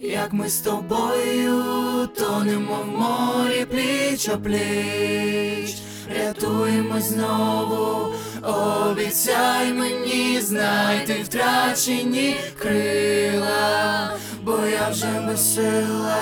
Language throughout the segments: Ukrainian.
Як ми з тобою тонемо в морі пліч-о-пліч, рятуємось знову, обіцяй мені знайти втрачені крила, бо я вже безсила.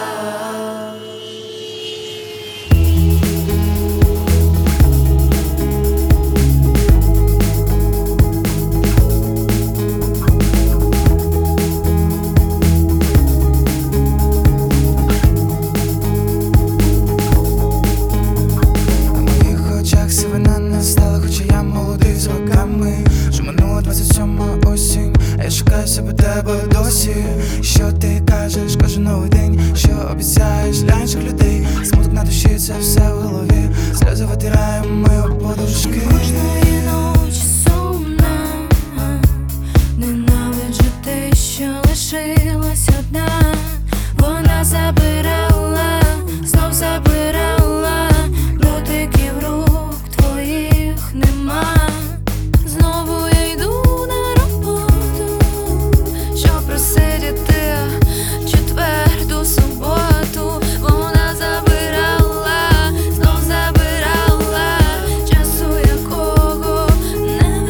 Хоча я молодий з роками, вже минула 27 осінь, а я шукаю себе тебе досі. Що ти кажеш кожен новий день, що обіцяєш для інших людей? Смуток на душі, це все в голові, сльози витираємо ми об подушки. Кожної ночі сумна, ненавиджу те, що лишилась одна. Вона забирала, знов забирала, дотиків рук твоїх нема. Знову я йду на роботу, щоб просидіти четверту суботу. Вона забирала, знов забирала, часу якого не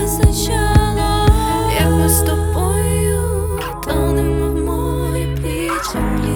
вистачало. Як ми з тобою тонемо в морі пліч-о-пліч.